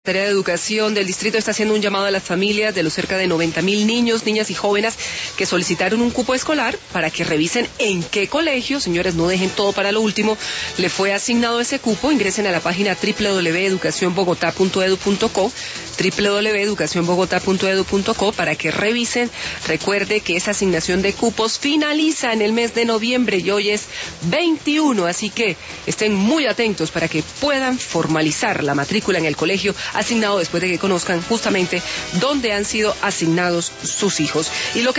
La Secretaría de Educación del distrito está haciendo un llamado a las familias de los cerca de 90,000 niños, niñas y jóvenes que solicitaron un cupo escolar para que revisen en qué colegio, señores, no dejen todo para lo último, le fue asignado ese cupo. Ingresen a la página www.educacionbogotá.edu.co www.educacionbogotá.edu.co para que revisen. Recuerde que esa asignación de cupos finaliza en el mes de noviembre y hoy es 21, así que estén muy atentos para que puedan formalizar la matrícula en el colegio asignado después de que conozcan justamente dónde han sido asignados sus hijos. Y lo que